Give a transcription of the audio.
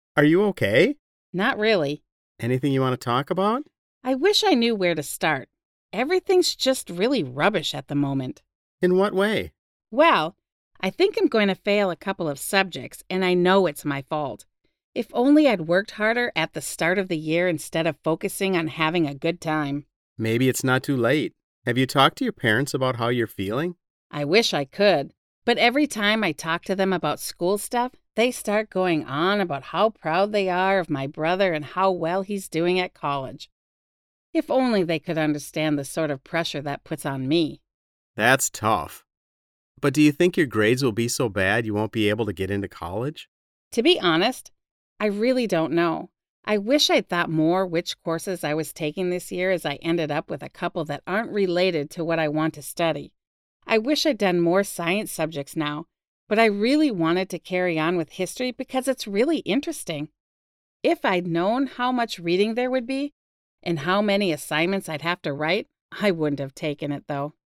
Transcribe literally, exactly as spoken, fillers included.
Are you okay? Not really. Anything you want to talk about? I wish I knew where to start. Everything's just really rubbish at the moment. In what way? Well, I think I'm going to fail a couple of subjects, and I know it's my fault. If only I'd worked harder at the start of the year instead of focusing on having a good time. Maybe it's not too late. Have you talked to your parents about how you're feeling? I wish I could, but every time I talk to them about school stuff, they start going on about how proud they are of my brother and how well he's doing at college. If only they could understand the sort of pressure that puts on me. That's tough. But do you think your grades will be so bad you won't be able to get into college? To be honest, I really don't know. I wish I'd thought more which courses I was taking this year, as I ended up with a couple that aren't related to what I want to study. I wish I'd done more science subjects now, but I really wanted to carry on with history because it's really interesting. If I'd known how much reading there would be and how many assignments I'd have to write, I wouldn't have taken it though.